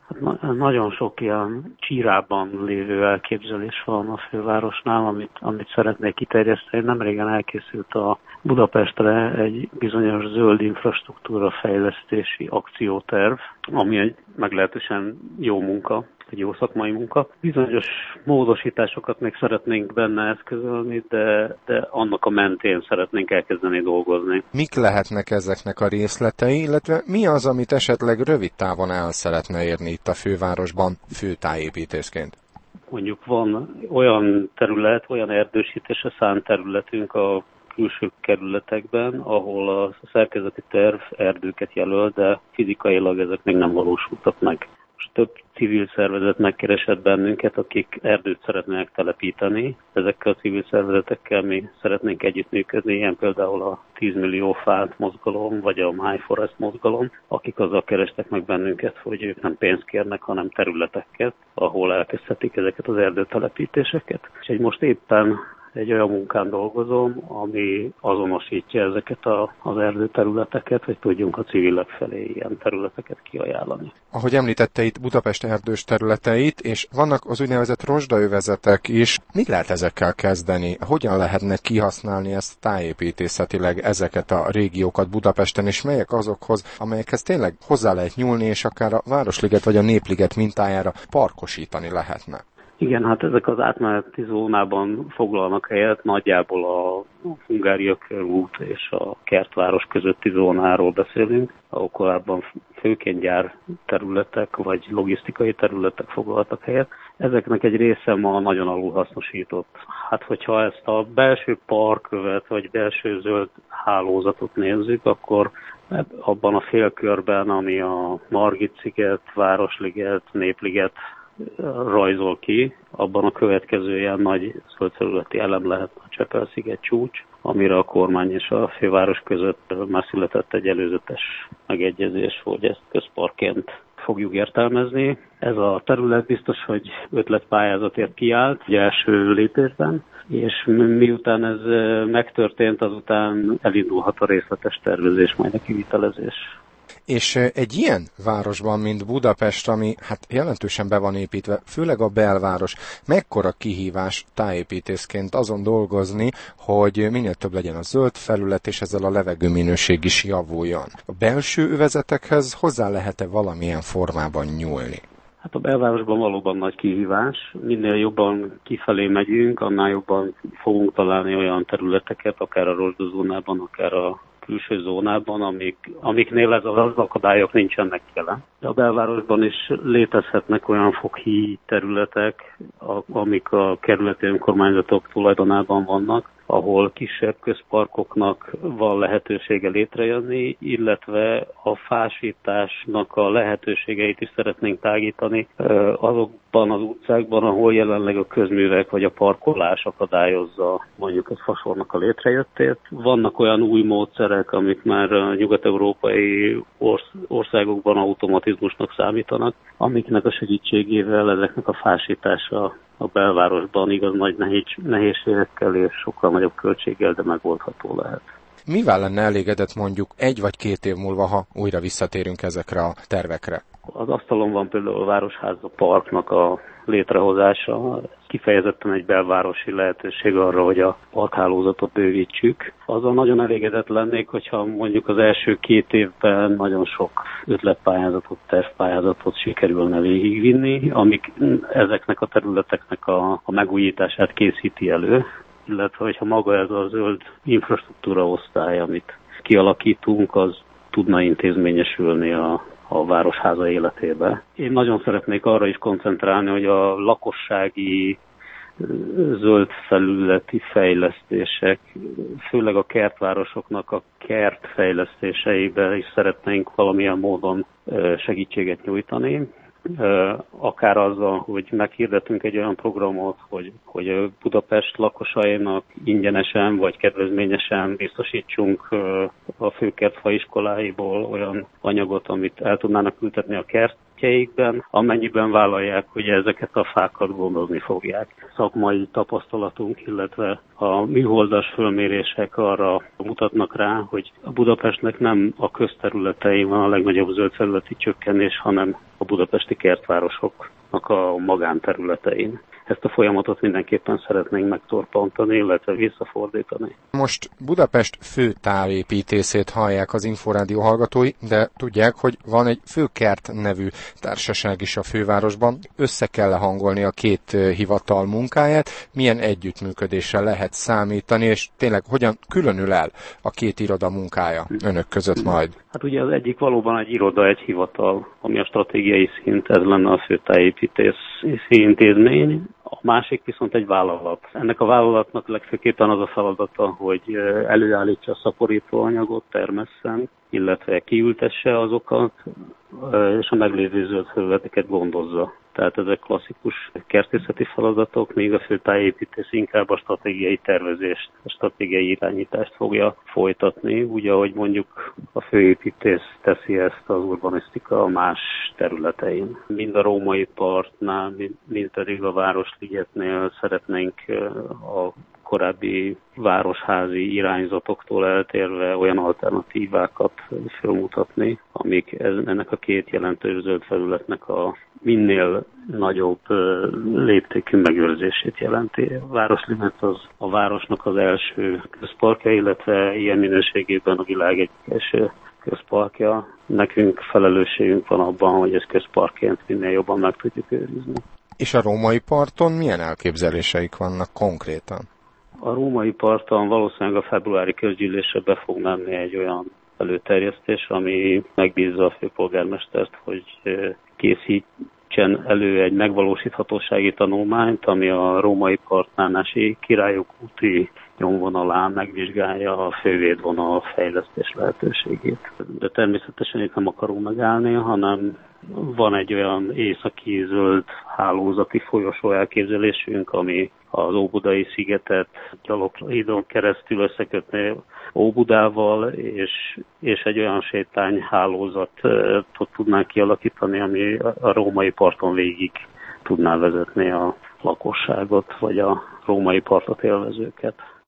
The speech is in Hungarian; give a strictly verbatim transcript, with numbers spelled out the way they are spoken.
Hát na- nagyon sok ilyen csírában lévő elképzelés van a fővárosnál, amit, amit szeretnék kiterjeszteni. Nemrégen elkészült a Budapestre egy bizonyos zöld infrastruktúra fejlesztési akcióterv, ami egy meglehetősen jó munka, egy jó szakmai munka. Bizonyos módosításokat még szeretnénk benne eszközölni, de, de annak a mentén szeretnénk elkezdeni dolgozni. Mik lehetnek ezeknek a részletei, illetve mi az, amit esetleg rövid távon el szeretne érni itt a fővárosban főtájépítészként? Mondjuk van olyan terület, olyan erdősítésre szánt területünk a külső kerületekben, ahol a szerkezeti terv erdőket jelöl, de fizikailag ezek még nem valósultak meg. Most több civil szervezet megkeresett bennünket, akik erdőt szeretnének telepíteni. Ezekkel a civil szervezetekkel mi szeretnénk együttműködni, ilyen például a tíz millió fát mozgalom, vagy a My Forest mozgalom, akik azzal kerestek meg bennünket, hogy ők nem pénzt kérnek, hanem területeket, ahol elkezdhetik ezeket az erdőtelepítéseket. És egy most éppen egy olyan munkán dolgozom, ami azonosítja ezeket a, az erdőterületeket, hogy tudjunk a civilek felé ilyen területeket kiajánlani. Ahogy említette itt Budapest erdős területeit, és vannak az úgynevezett rozsdaövezetek is. Mit lehet ezekkel kezdeni? Hogyan lehetne kihasználni ezt tájépítészetileg ezeket a régiókat Budapesten, és melyek azokhoz, amelyekhez tényleg hozzá lehet nyúlni, és akár a Városliget vagy a Népliget mintájára parkosítani lehetne? Igen, hát ezek az átmeneti zónában foglalnak helyet, nagyjából a Hungária körút és a Kertváros közötti zónáról beszélünk, ahol korábban főként gyár területek vagy logisztikai területek foglaltak helyet. Ezeknek egy része ma nagyon alulhasznosított. Hát hogyha ezt a belső parkövet vagy belső zöld hálózatot nézzük, akkor abban a félkörben, ami a Margit-sziget, Városliget, Népliget rajzol ki, abban a következő ilyen nagy zöldterületi elem lehet a Csepel-sziget csúcs, amire a kormány és a főváros között már született egy előzetes megegyezés, hogy ezt közparkként fogjuk értelmezni. Ez a terület biztos, hogy ötletpályázatért kiállt, ugye első lépésben, és miután ez megtörtént, azután elindulhat a részletes tervezés, majd a kivitelezés. És egy ilyen városban, mint Budapest, ami hát jelentősen be van építve, főleg a belváros, mekkora kihívás tájépítészként azon dolgozni, hogy minél több legyen a zöld felület, és ezzel a levegőminőség is javuljon. A belső övezetekhez hozzá lehet-e valamilyen formában nyúlni? Hát a belvárosban valóban nagy kihívás. Minél jobban kifelé megyünk, annál jobban fogunk találni olyan területeket, akár a rozsdazónában, akár a külső zónában, amik, amiknél ez az akadályok nincsenek jelen. De a belvárosban is létezhetnek olyan foghíj területek, amik a kerületi önkormányzatok tulajdonában vannak, ahol kisebb közparkoknak van lehetősége létrejönni, illetve a fásításnak a lehetőségeit is szeretnénk tágítani azokban az utcákban, ahol jelenleg a közművek vagy a parkolás akadályozza mondjuk egy fasornak a létrejöttét. Vannak olyan új módszerek, amik már a nyugat-európai országokban automatizmusnak számítanak, amiknek a segítségével ezeknek a fásítása a belvárosban igaz nagy nehéz, nehézségekkel és sokkal nagyobb költséggel, de megoldható lehet. Mivel lenne elégedett mondjuk egy vagy két év múlva, ha újra visszatérünk ezekre a tervekre? Az asztalon van például a Városháza Parknak a létrehozása, kifejezetten egy belvárosi lehetőség arra, hogy a parkhálózatot bővítsük. Azzal nagyon elégedett lennék, hogyha mondjuk az első két évben nagyon sok ötletpályázatot, tervpályázatot sikerülne végigvinni, amik ezeknek a területeknek a, a megújítását készíti elő, illetve hogyha maga ez a zöld infrastruktúra osztály, amit kialakítunk, az tudna intézményesülni a a Városháza életébe. Én nagyon szeretnék arra is koncentrálni, hogy a lakossági zöld felületi fejlesztések, főleg a kertvárosoknak a kert fejlesztéseibe is szeretnénk valamilyen módon segítséget nyújtani. Akár azzal, hogy meghirdetünk egy olyan programot, hogy, hogy Budapest lakosainak ingyenesen vagy kedvezményesen biztosítsunk a főkertfa iskoláiból olyan anyagot, amit el tudnának ültetni a kert projektjeikben, amennyiben vállalják, hogy ezeket a fákat gondozni fogják. Szakmai tapasztalatunk, illetve a műholdas fölmérések arra mutatnak rá, hogy a Budapestnek nem a közterületein van a legnagyobb zöldfelületi csökkenés, hanem a budapesti kertvárosoknak a magánterületein. Ezt a folyamatot mindenképpen szeretnénk megtorpantani, illetve visszafordítani. Most Budapest fő távépítészét hallják az Inforádió hallgatói, de tudják, hogy van egy Főkert nevű társaság is a fővárosban. Össze kell hangolni a két hivatal munkáját, milyen együttműködésre lehet számítani, és tényleg hogyan különül el a két iroda munkája önök között majd? Hát ugye az egyik valóban egy iroda, egy hivatal, ami a stratégiai szint, ez lenne a fő tájépítészi intézmény. A másik viszont egy vállalat. Ennek a vállalatnak legfőképpen az a feladata, hogy előállítsa a szaporítóanyagot, termesszen, illetve kiültesse azokat, és a meglévő zöld felületeket gondozza. Tehát ezek klasszikus kertészeti feladatok, még a fő tájépítész inkább a stratégiai tervezést, a stratégiai irányítást fogja folytatni, úgy, ahogy mondjuk a főépítész teszi ezt az urbanisztika más területein. Mind a római partnál, mind pedig a Városligetnél szeretnénk a korábbi városházi irányzatoktól eltérve olyan alternatívákat felmutatni, amik ennek a két jelentős zöld felületnek a minél nagyobb léptékű megőrzését jelenti. A Városliget az a városnak az első közparkja, illetve ilyen minőségében a világ egyik első közparkja. Nekünk felelősségünk van abban, hogy ezt közparkként minél jobban meg tudjuk őrizni. És a római parton milyen elképzeléseik vannak konkrétan? A római parton valószínűleg a februári közgyűlésre be fog menni egy olyan előterjesztés, ami megbízza a főpolgármestert, hogy készítsen elő egy megvalósíthatósági tanulmányt, ami a római partnánási Királyok úti nyomvonalán megvizsgálja a fővédvonal fejlesztés lehetőségét. De természetesen itt nem akarunk megállni, hanem van egy olyan északi zöld hálózati folyosó elképzelésünk, ami az Óbudai szigetet gyaloghídon keresztül összekötné Óbudával, és, és egy olyan sétányhálózatot tudnánk kialakítani, ami a római parton végig tudná vezetni a lakosságot, vagy a római partot élvezőket.